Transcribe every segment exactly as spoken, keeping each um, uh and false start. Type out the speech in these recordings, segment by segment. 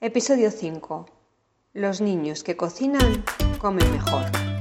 Episodio cinco. Los niños que cocinan comen mejor.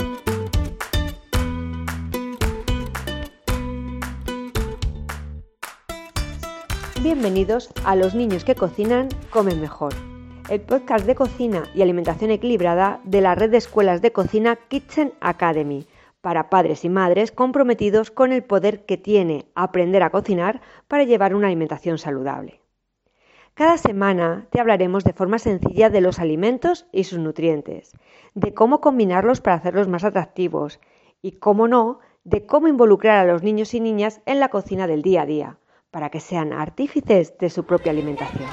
Bienvenidos a Los niños que cocinan comen mejor, el podcast de cocina y alimentación equilibrada de la red de escuelas de cocina Kitchen Academy, para padres y madres comprometidos con el poder que tiene aprender a cocinar para llevar una alimentación saludable. Cada semana te hablaremos de forma sencilla de los alimentos y sus nutrientes, de cómo combinarlos para hacerlos más atractivos y, cómo no, de cómo involucrar a los niños y niñas en la cocina del día a día, para que sean artífices de su propia alimentación.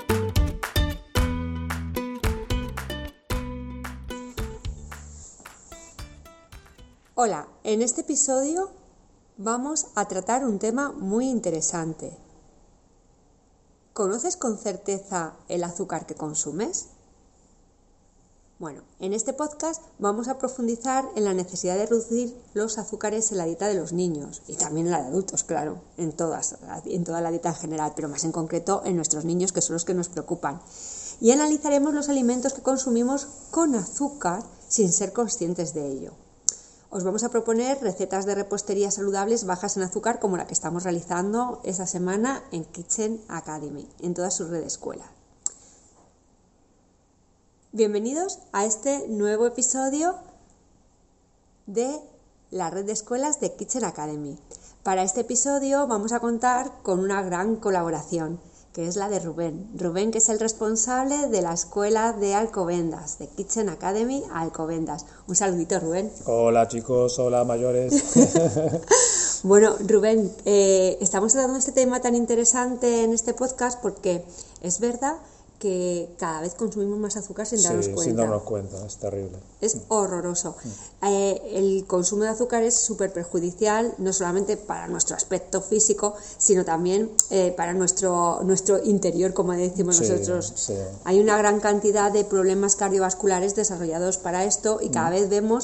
Hola, en este episodio vamos a tratar un tema muy interesante. ¿Conoces con certeza el azúcar que consumes? Bueno, en este podcast vamos a profundizar en la necesidad de reducir los azúcares en la dieta de los niños y también en la de adultos, claro, en, todas, en toda la dieta en general, pero más en concreto en nuestros niños, que son los que nos preocupan. Y analizaremos los alimentos que consumimos con azúcar sin ser conscientes de ello. Os vamos a proponer recetas de repostería saludables bajas en azúcar como la que estamos realizando esta semana en Kitchen Academy, en todas sus redes de escuela. Bienvenidos a este nuevo episodio de la red de escuelas de Kitchen Academy. Para este episodio vamos a contar con una gran colaboración, que es la de Rubén. Rubén, que es el responsable de la escuela de Alcobendas, de Kitchen Academy Alcobendas. Un saludito, Rubén. Hola chicos, hola mayores. Bueno, Rubén, eh, estamos tratando este tema tan interesante en este podcast porque es verdad que cada vez consumimos más azúcar sin darnos sí, cuenta. sin darnos cuenta, es terrible. Es horroroso. Eh, el consumo de azúcar es súper perjudicial, no solamente para nuestro aspecto físico, sino también eh, para nuestro, nuestro interior, como decimos sí, nosotros. Sí. Hay una gran cantidad de problemas cardiovasculares desarrollados para esto y cada mm. vez vemos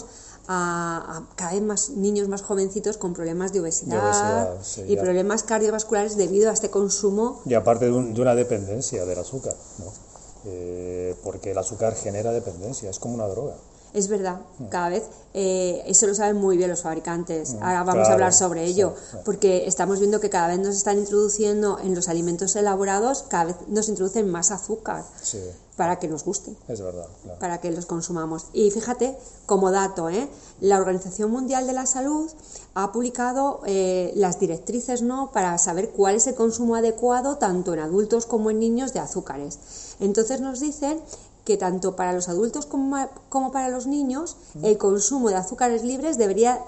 a, a cada vez más niños más jovencitos con problemas de obesidad, de obesidad sí, y ya. problemas cardiovasculares debido a este consumo. Y aparte de, un, de una dependencia del azúcar, ¿no? Eh, porque el azúcar genera dependencia, es como una droga. Es verdad, cada vez, eh, eso lo saben muy bien los fabricantes, ahora vamos claro, a hablar sobre ello, sí, sí. porque estamos viendo que cada vez nos están introduciendo en los alimentos elaborados, cada vez nos introducen más azúcar, sí. para que nos guste, es verdad, claro. para que los consumamos. Y fíjate, como dato, ¿eh? la Organización Mundial de la Salud ha publicado eh, las directrices, ¿no?, para saber cuál es el consumo adecuado tanto en adultos como en niños de azúcares. Entonces nos dicen que tanto para los adultos como, como para los niños el consumo de azúcares libres debería,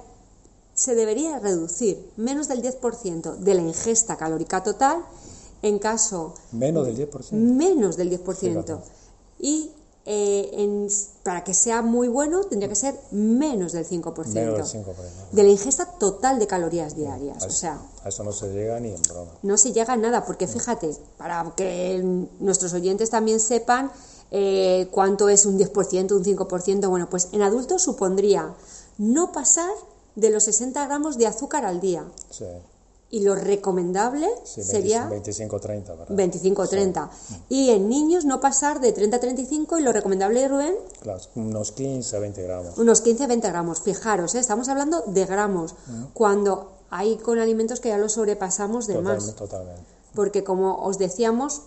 se debería reducir menos del diez por ciento de la ingesta calórica total, en caso... Menos del diez por ciento. Menos del diez por ciento. Fíjate. Y eh, en, para que sea muy bueno tendría que ser menos del cinco por ciento. Menos del cinco por ciento. De la ingesta total de calorías diarias. A eso, o sea, a eso no se llega ni en broma. No se llega a nada, porque fíjate, para que nuestros oyentes también sepan eh, cuánto es un diez por ciento, un cinco por ciento, bueno, pues en adultos supondría no pasar de los sesenta gramos de azúcar al día. Sí. Y lo recomendable sí, sería veinticinco a treinta, ¿verdad? veinticinco a treinta. Sí. Y en niños no pasar de treinta a treinta y cinco, y lo recomendable, Rubén, claro, unos quince a veinte gramos. Unos quince a veinte gramos. Fijaros, ¿eh? Estamos hablando de gramos, uh-huh. cuando hay con alimentos que ya los sobrepasamos de Total, más. Totalmente. Porque como os decíamos,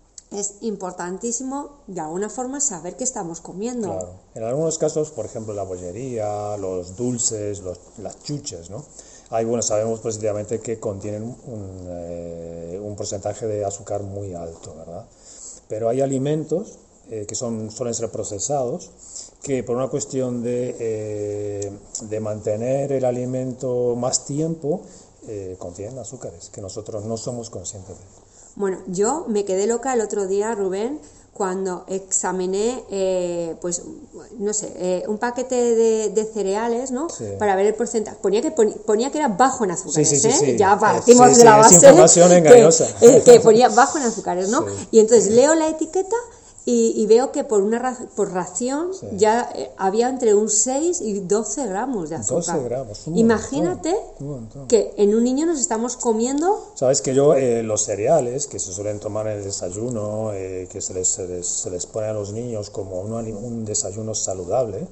es importantísimo de alguna forma saber qué estamos comiendo. Claro. En algunos casos, por ejemplo, la bollería, los dulces, los, las chuches, ¿no? Ahí, bueno, sabemos positivamente que contienen un, eh, un porcentaje de azúcar muy alto, ¿verdad? Pero hay alimentos eh, que son, suelen ser procesados, que por una cuestión de, eh, de mantener el alimento más tiempo, eh, contienen azúcares, que nosotros no somos conscientes de. Bueno, yo me quedé loca el otro día, Rubén, cuando examiné, eh, pues, no sé, eh, un paquete de, de cereales, ¿no? Sí. Para ver el porcentaje. Ponía que, ponía que era bajo en azúcares, sí, sí, sí, ¿eh? Sí. Ya partimos sí, de la sí, base. Es información engañosa. Que, eh, que ponía bajo en azúcares, ¿no? Sí. Y entonces leo la etiqueta Y, y veo que por una ra por ración sí. ya eh, había entre un seis y doce gramos de azúcar. doce gramos. Un Imagínate montón, un montón. que en un niño nos estamos comiendo... Sabes que yo, eh, los cereales que se suelen tomar en el desayuno, eh, que se les, se, les, se les pone a los niños como un, un desayuno saludable,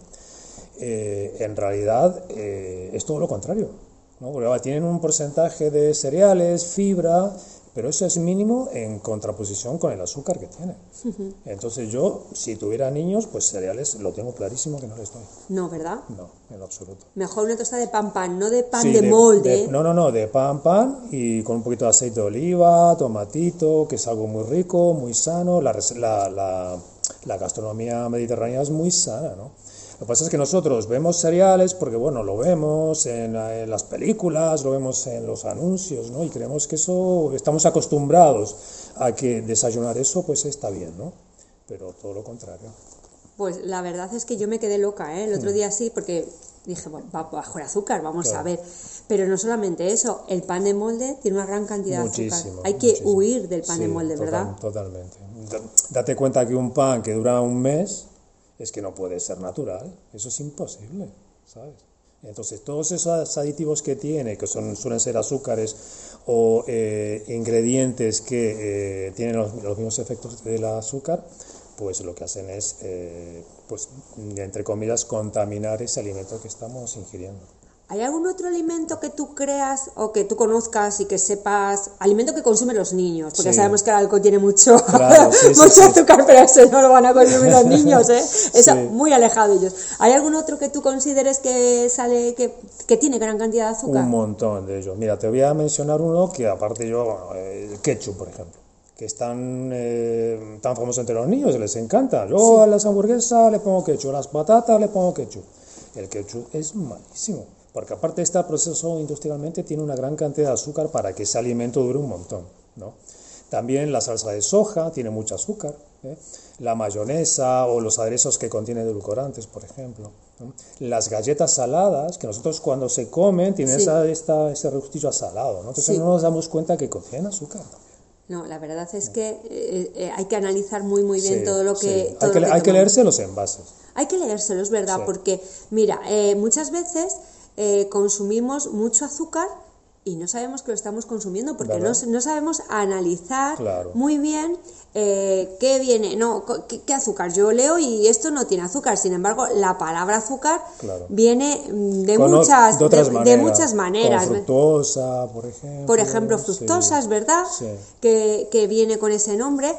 eh, en realidad eh, es todo lo contrario, ¿no? Porque tienen un porcentaje de cereales, fibra... pero eso es mínimo en contraposición con el azúcar que tiene. Uh-huh. Entonces yo, si tuviera niños, pues cereales lo tengo clarísimo que no les doy. No, ¿verdad? No, en lo absoluto. Mejor una tostada de pan pan, no de pan sí, de, de molde. De, no, no, no, de pan pan y con un poquito de aceite de oliva, tomatito, que es algo muy rico, muy sano. La, la, la, la gastronomía mediterránea es muy sana, ¿no? Lo que pasa es que nosotros vemos cereales porque, bueno, lo vemos en, en las películas, lo vemos en los anuncios, ¿no? Y creemos que eso, estamos acostumbrados a que desayunar eso, pues está bien, ¿no? Pero todo lo contrario. Pues la verdad es que yo me quedé loca, ¿eh? El otro día sí, porque dije, bueno, va bajo el azúcar, vamos claro. a ver. Pero no solamente eso, el pan de molde tiene una gran cantidad muchísimo, de azúcar. Hay que muchísimo. huir del pan sí, de molde, total, ¿verdad? Totalmente. Date cuenta que un pan que dura un mes... es que no puede ser natural, eso es imposible, ¿sabes? Entonces, todos esos aditivos que tiene, que son, suelen ser azúcares o eh, ingredientes que eh, tienen los, los mismos efectos del azúcar, pues lo que hacen es, eh, pues, entre comillas, contaminar ese alimento que estamos ingiriendo. ¿Hay algún otro alimento que tú creas o que tú conozcas y que sepas, alimento que consumen los niños? Porque sí. ya sabemos que el alcohol tiene mucho, claro, sí, mucho sí, azúcar, sí. pero eso no lo van a consumir los niños, ¿eh? Eso sí. muy alejado de ellos. ¿Hay algún otro que tú consideres que sale, que, que tiene gran cantidad de azúcar? Un montón de ellos. Mira, te voy a mencionar uno que aparte yo, bueno, el ketchup, por ejemplo, que es tan, eh, tan famoso entre los niños, les encanta. Yo sí. a las hamburguesas le pongo ketchup, a las patatas le pongo ketchup. El ketchup es malísimo. Porque aparte este proceso industrialmente tiene una gran cantidad de azúcar para que ese alimento dure un montón, ¿no? También la salsa de soja tiene mucho azúcar, ¿eh? La mayonesa o los aderezos que contienen edulcorantes, por ejemplo, ¿no? Las galletas saladas, que nosotros cuando se comen tienen sí. esa, esta, ese regustillo a salado, ¿no? Entonces sí. no nos damos cuenta que contienen azúcar también. No, la verdad es que eh, eh, hay que analizar muy muy bien sí, todo lo que... Sí. Todo hay que, lo que hay que leerse los envases. Hay que leérselo, es verdad, sí. porque mira, eh, muchas veces... Eh, consumimos mucho azúcar y no sabemos que lo estamos consumiendo porque no, no sabemos analizar claro. muy bien eh, qué viene, no, qué, qué azúcar. Yo leo y esto no tiene azúcar, sin embargo la palabra azúcar claro. viene de Con muchas, de, de, maneras, de muchas maneras. Con fructosa, por ejemplo. Por ejemplo, fructosa, sí. es verdad, sí. que, que viene con ese nombre.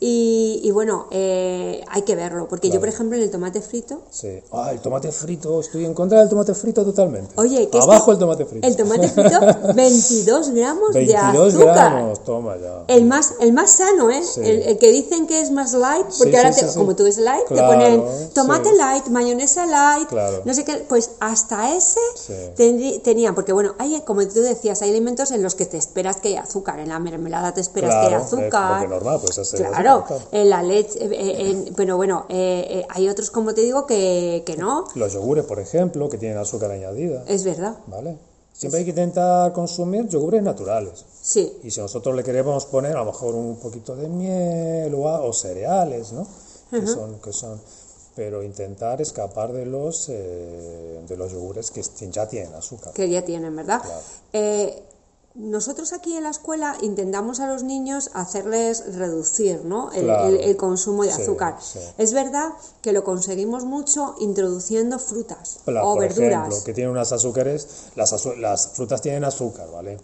Y, y bueno, eh, hay que verlo, porque claro. yo, por ejemplo, en el tomate frito... Sí, ah, el tomate frito, estoy en contra del tomate frito totalmente. Oye, que abajo es que el tomate frito. El tomate frito, veintidós gramos de azúcar. veintidós gramos, toma ya. El más, el más sano, ¿eh? Sí. El, el que dicen que es más light, porque sí, ahora, sí, te, sí, sí. como tú ves light, claro, te ponen tomate sí. light, mayonesa light, claro. no sé qué, pues hasta ese sí. ten, tenían, porque bueno, hay, como tú decías, hay alimentos en los que te esperas que haya azúcar, en la mermelada te esperas claro, que haya azúcar. Es normal, pues hacer claro, azúcar. En la leche, eh, en, pero bueno, eh, eh, hay otros, como te digo, que, que no. Los yogures, por ejemplo, que tienen azúcar añadida. Es verdad. Vale. Siempre hay que intentar consumir yogures naturales. Sí. Y si nosotros le queremos poner a lo mejor un poquito de miel o, o cereales, ¿no? Uh-huh. Que son, que son, pero intentar escapar de los eh, de los yogures que ya tienen azúcar. Que ya tienen, ¿verdad? Claro. Eh, Nosotros aquí en la escuela intentamos a los niños hacerles reducir, ¿no? el, claro. el, el consumo de sí, azúcar. Sí. Es verdad que lo conseguimos mucho introduciendo frutas claro, o por verduras. Ejemplo, que tienen unas azúcares, las, azu las frutas tienen azúcar, ¿vale?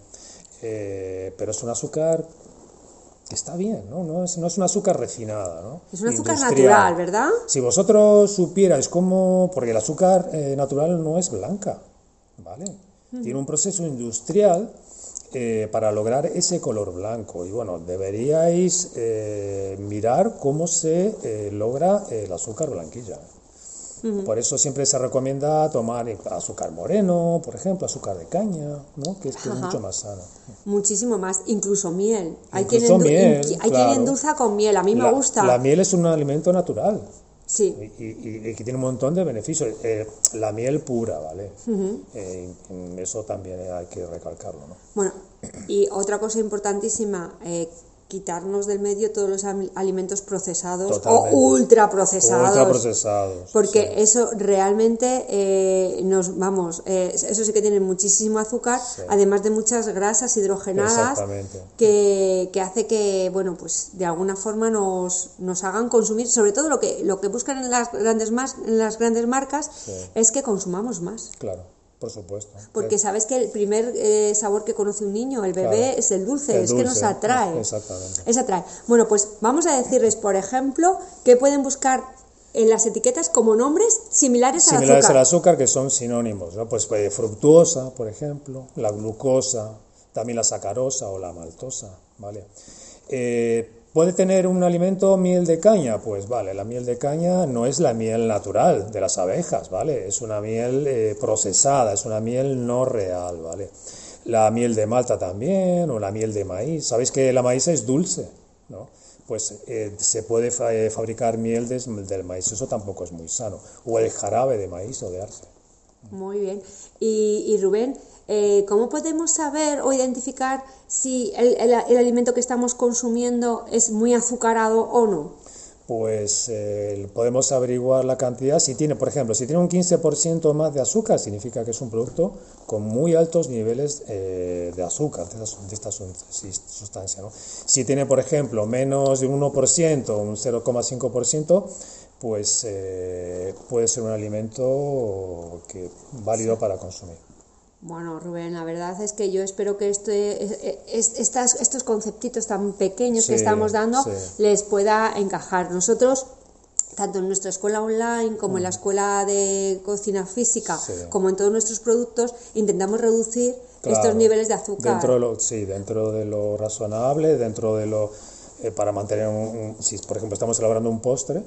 Eh, pero es un azúcar que está bien, ¿no? No es, no es un azúcar refinada, ¿no? Es un azúcar industrial. Natural, ¿verdad? Si vosotros supierais cómo... Porque el azúcar eh, natural no es blanca, ¿vale? Mm. Tiene un proceso industrial... Eh, para lograr ese color blanco. Y bueno, deberíais eh, mirar cómo se eh, logra el azúcar blanquilla. Uh-huh. Por eso siempre se recomienda tomar azúcar moreno, por ejemplo, azúcar de caña, ¿no? Que es, que es mucho más sano. Muchísimo más, incluso miel. Hay, incluso quien, miel, hay claro. quien endulza con miel, a mí la, me gusta. La miel es un alimento natural. Sí. Y, y, y que tiene un montón de beneficios. Eh, la miel pura, ¿vale? Uh-huh. eh, eso también hay que recalcarlo, ¿no? Bueno, y otra cosa importantísima, eh, quitarnos del medio todos los alimentos procesados Totalmente. o ultraprocesados. Ultraprocesados. Porque sí. eso realmente eh, nos, vamos, eh, eso sí que tiene muchísimo azúcar, sí. además de muchas grasas hidrogenadas que, que hace que, bueno, pues de alguna forma nos, nos hagan consumir, sobre todo lo que, lo que buscan en las grandes, mas, en las grandes marcas sí. es que consumamos más. Claro. Por supuesto. Porque sabes que el primer eh, sabor que conoce un niño, el bebé, claro. es el dulce, el es dulce, que nos atrae. Exactamente. Es atrae. Bueno, pues vamos a decirles, por ejemplo, que pueden buscar en las etiquetas como nombres similares, similares al azúcar. Similares al azúcar, que son sinónimos, ¿no? Pues eh, fructuosa, por ejemplo, la glucosa, también la sacarosa o la maltosa, ¿vale? Eh, ¿Puede tener un alimento miel de caña? Pues vale, la miel de caña no es la miel natural de las abejas, ¿vale? Es una miel eh, procesada, es una miel no real, ¿vale? La miel de Malta también, o la miel de maíz. ¿Sabéis que la maíz es dulce, ¿no? Pues eh, se puede fa- eh, fabricar miel des- del maíz, eso tampoco es muy sano. O el jarabe de maíz o de arce. Muy bien. Y, y Rubén, eh, ¿cómo podemos saber o identificar si el, el, el alimento que estamos consumiendo es muy azucarado o no? Pues eh, podemos averiguar la cantidad. Si tiene, por ejemplo, si tiene un quince por ciento más de azúcar, significa que es un producto con muy altos niveles eh, de azúcar, de esta, de esta sustancia, ¿no? Si tiene, por ejemplo, menos de un uno por ciento, un cero coma cinco por ciento, pues eh, puede ser un alimento que, válido para consumir. Bueno, Rubén, la verdad es que yo espero que este, estas, estos conceptitos tan pequeños sí, que estamos dando sí. les pueda encajar. Nosotros, tanto en nuestra escuela online como mm. en la escuela de cocina física, sí. como en todos nuestros productos, intentamos reducir claro, estos niveles de azúcar. Dentro de lo, sí, dentro de lo razonable, dentro de lo... Eh, para mantener un, un... Si, por ejemplo, estamos elaborando un postre,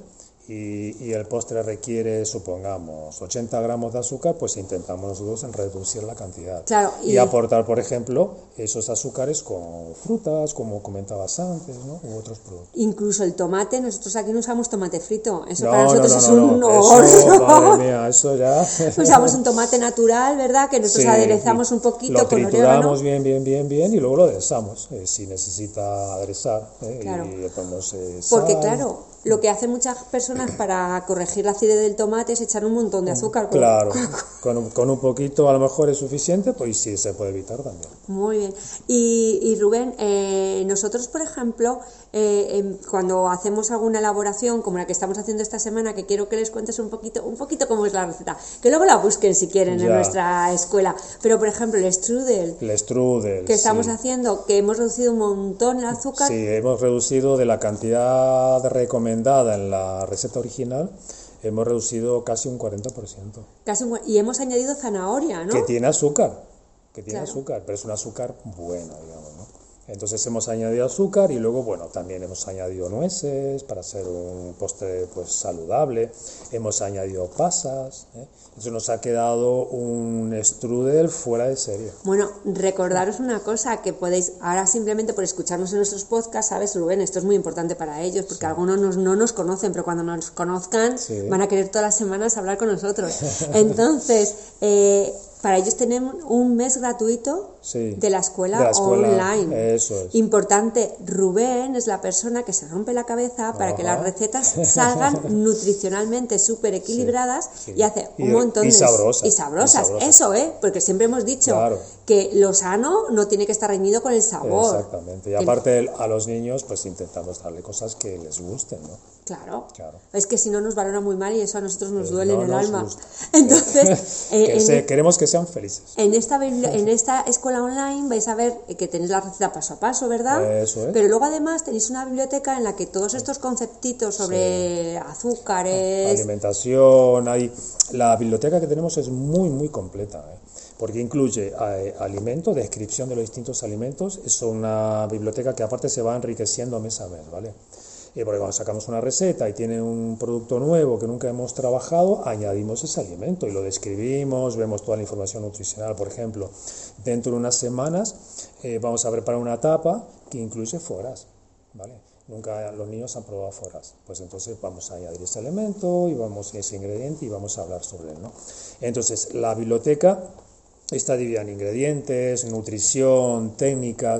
Y, y el postre requiere, supongamos, ochenta gramos de azúcar, pues intentamos nosotros en reducir la cantidad. Claro, y... y aportar, por ejemplo, esos azúcares con frutas, como comentabas antes, ¿no? U otros productos. Incluso el tomate, nosotros aquí no usamos tomate frito, eso no, para nosotros no, no, es no, un no. horror. Eso, madre mía, eso ya... Usamos un tomate natural, ¿verdad? Que nosotros sí, aderezamos un poquito lo con orégano. Lo trituramos bien, bien, bien, bien y luego lo aderezamos, eh, si necesita aderezar. Eh, claro. Y le ponemos eh, sal. Porque claro... Lo que hacen muchas personas para corregir la acidez del tomate es echar un montón de azúcar. Con, claro, con un, con un poquito a lo mejor es suficiente, pues sí se puede evitar también. Muy bien. Y, y Rubén, eh, nosotros, por ejemplo, eh, eh, cuando hacemos alguna elaboración como la que estamos haciendo esta semana, que quiero que les cuentes un poquito, un poquito cómo es la receta, que luego la busquen si quieren ya. En nuestra escuela. Pero, por ejemplo, el strudel, el strudel que estamos sí. haciendo, que hemos reducido un montón el azúcar. Sí, hemos reducido de la cantidad recomendada en la receta original, hemos reducido casi un cuarenta por ciento. Casi un, y hemos añadido zanahoria, ¿no? Que tiene azúcar, que tiene claro. azúcar, pero es un azúcar bueno, digamos, ¿no? Entonces hemos añadido azúcar y luego, bueno, también hemos añadido nueces para hacer un postre pues saludable, hemos añadido pasas, ¿eh? Eso nos ha quedado un strudel fuera de serie. Bueno, recordaros una cosa, que podéis, ahora simplemente por escucharnos en nuestros podcasts, ¿sabes, Rubén? Esto es muy importante para ellos, porque sí. algunos nos, no nos conocen, pero cuando nos conozcan sí. van a querer todas las semanas hablar con nosotros. Entonces, eh, para ellos tenemos un mes gratuito sí, de, la escuela de la escuela online. Eso es. Importante, Rubén es la persona que se rompe la cabeza para Ajá. que las recetas salgan nutricionalmente súper equilibradas sí, sí. y hace un y, montón y de... sabrosas, y sabrosas. Y sabrosas. Eso, ¿eh? Porque siempre hemos dicho claro. que lo sano no tiene que estar reñido con el sabor. Exactamente. Y aparte a los niños pues intentamos darle cosas que les gusten, ¿no? Claro. claro. Es que si no nos valora muy mal y eso a nosotros nos eh, duele no en el nos alma. Gusta. Entonces, eh, que se, en, queremos que sean felices. En esta, en esta escuela online vais a ver que tenéis la receta paso a paso, ¿verdad? Eso es. Pero luego además tenéis una biblioteca en la que todos estos conceptitos sobre sí. azúcares... alimentación, hay... la biblioteca que tenemos es muy, muy completa, ¿eh? Porque incluye eh, alimentos, descripción de los distintos alimentos. Es una biblioteca que aparte se va enriqueciendo mes a mes, ¿vale? Y porque cuando sacamos una receta y tiene un producto nuevo que nunca hemos trabajado, añadimos ese alimento y lo describimos, vemos toda la información nutricional. Por ejemplo, dentro de unas semanas eh, vamos a preparar una tapa que incluye foras, ¿vale? Nunca los niños han probado foras, pues entonces vamos a añadir ese elemento y vamos a ese ingrediente y vamos a hablar sobre él, ¿no? Entonces la biblioteca está dividida en ingredientes, nutrición, técnicas.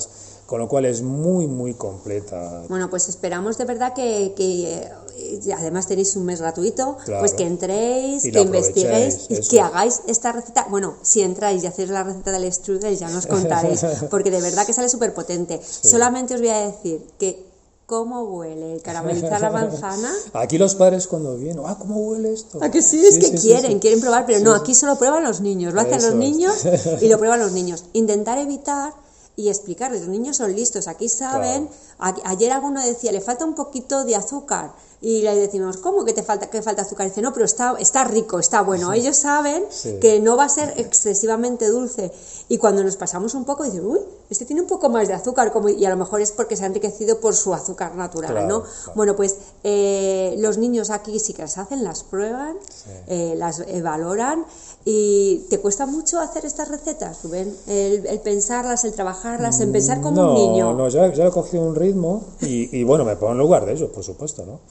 con lo cual es muy, muy completa. Bueno, pues esperamos de verdad que, que eh, además tenéis un mes gratuito, Claro. pues que entréis, Y que la investiguéis aprovechéis, y eso que es. hagáis esta receta. Bueno, si entráis y hacéis la receta del strudel ya nos contaréis, porque de verdad que sale súper potente. Sí. Solamente os voy a decir que cómo huele el caramelizar la manzana. Aquí los padres cuando vienen, ah, ¿cómo huele esto? ¿A que sí? Es que sí, sí, quieren, sí. quieren probar, pero Sí, no, sí. aquí solo prueban los niños, lo hacen Eso los es. niños y lo prueban los niños. Intentar evitar y explicarles, los niños son listos, aquí saben. Claro. A- ayer alguno decía, le falta un poquito de azúcar, y le decimos, ¿cómo que te falta, que falta azúcar? Y dice, no, pero está, está rico, está bueno. Ellos saben Sí. que no va a ser excesivamente dulce, y cuando nos pasamos un poco dicen, uy, este tiene un poco más de azúcar, como, y a lo mejor es porque se ha enriquecido por su azúcar natural, Claro, ¿no? claro. Bueno, pues eh, los niños aquí sí que las hacen, las prueban, Sí. eh, las eh, valoran. ¿Y te cuesta mucho hacer estas recetas, Rubén? El, el pensarlas, el trabajarlas, en pensar como no, un niño. No, ya, ya he cogido un ritmo y, y bueno, me pongo en lugar de ellos, por supuesto, ¿no?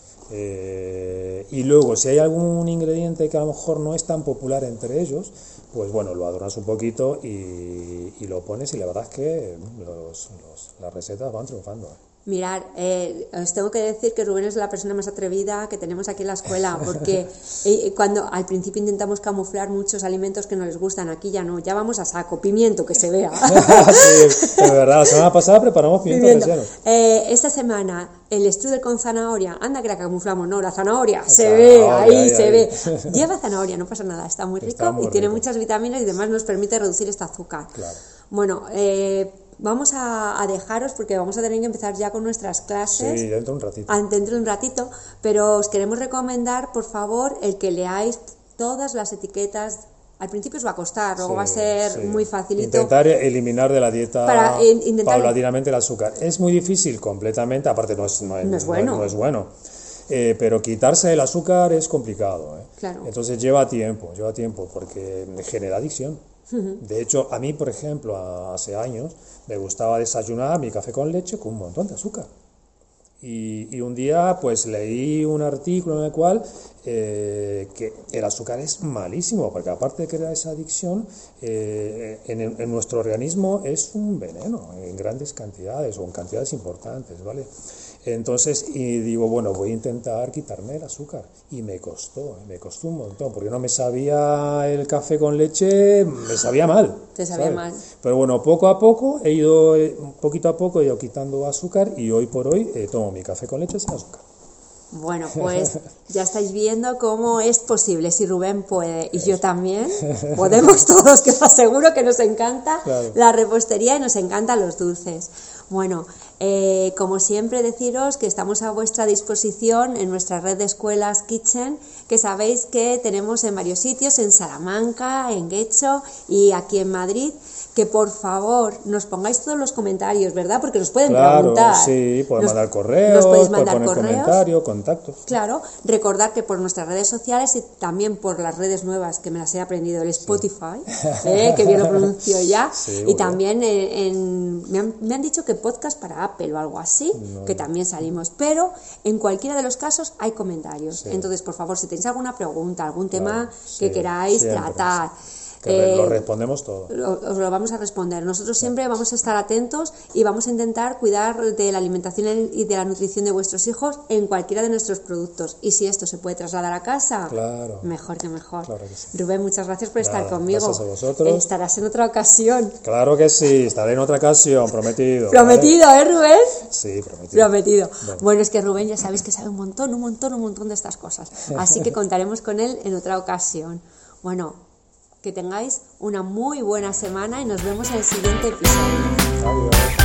Eh, y luego, si hay algún ingrediente que a lo mejor no es tan popular entre ellos, pues bueno, lo adornas un poquito y, y lo pones y la verdad es que los, los- las recetas van triunfando. Mirad, eh, os tengo que decir que Rubén es la persona más atrevida que tenemos aquí en la escuela, porque eh, cuando al principio intentamos camuflar muchos alimentos que no les gustan, aquí ya no, ya vamos a saco, pimiento, que se vea. Sí, de verdad, la semana pasada preparamos pimientos Pimiento. rellenos. Eh, esta semana el strudel con zanahoria, anda que la camuflamos, no, la zanahoria, se zanahoria, ve, ahí ahí, se ahí. ve. Lleva zanahoria, no pasa nada, está muy rico Está muy y tiene rico. muchas vitaminas y además nos permite reducir este azúcar. Claro. Bueno, eh, vamos a, a dejaros porque vamos a tener que empezar ya con nuestras clases. Sí, dentro de un ratito. Ah, dentro de un ratito, pero os queremos recomendar, por favor, el que leáis todas las etiquetas. Al principio os va a costar, luego Sí, va a ser sí. muy facilito. Intentar eliminar de la dieta Para, eh, intentar- paulatinamente el azúcar. Es muy difícil completamente, aparte no es, no es, No es bueno. no es bueno. Eh, pero quitarse el azúcar es complicado. ¿eh? Claro. Entonces lleva tiempo, lleva tiempo, porque genera adicción. De hecho, a mí, por ejemplo, a- hace años, me gustaba desayunar mi café con leche con un montón de azúcar. Y, y un día pues leí un artículo en el cual eh, que el azúcar es malísimo, porque aparte de crear esa adicción, eh, en, en nuestro organismo es un veneno en grandes cantidades o en cantidades importantes, ¿vale? Entonces, y digo, bueno, voy a intentar quitarme el azúcar. Y me costó, me costó un montón, porque no me sabía el café con leche, me sabía mal. Te sabía ¿sabes? mal. Pero bueno, poco a poco, he ido, eh, poquito a poco, he ido quitando azúcar y hoy por hoy eh, tomo mi café con leche sin azúcar. Bueno, pues ya estáis viendo cómo es posible, si Rubén puede y yo también, podemos todos, que os aseguro que nos encanta Claro. la repostería y nos encantan los dulces. Bueno, eh, como siempre deciros que estamos a vuestra disposición en nuestra red de escuelas Kitchen, que sabéis que tenemos en varios sitios, en Salamanca, en Guecho y aquí en Madrid, que por favor nos pongáis todos los comentarios, ¿verdad? Porque nos pueden Claro, preguntar. sí, podéis Nos- mandar correos, nos podéis podéis mandar poner correos. comentarios, contactos. Claro, recordar que por nuestras redes sociales y también por las redes nuevas que me las he aprendido, el Spotify, eh, que bien lo pronuncio ya, Sí, y muy bien. también en, en- me, han, me han dicho que podcast para Apple o algo así, que también salimos, pero en cualquiera de los casos hay comentarios. Sí. Entonces, por favor, si tenéis alguna pregunta, algún tema Claro, que sí, queráis siempre. tratar, Que re- lo eh, respondemos todo. lo- os lo vamos a responder. Nosotros siempre vamos a estar atentos y vamos a intentar cuidar de la alimentación y de la nutrición de vuestros hijos en cualquiera de nuestros productos. Y si esto se puede trasladar a casa, Claro. mejor que mejor. Claro que sí. Rubén, muchas gracias por estar Nada, conmigo. gracias a vosotros. Estarás en otra ocasión. Claro que sí, estaré en otra ocasión, prometido. ¿vale? Prometido, ¿eh, Rubén? Sí, prometido. Prometido. Bueno. Bueno, es que Rubén ya sabéis que sabe un montón, un montón, un montón de estas cosas. Así que contaremos con él en otra ocasión. Bueno, que tengáis una muy buena semana y nos vemos en el siguiente episodio. Adiós.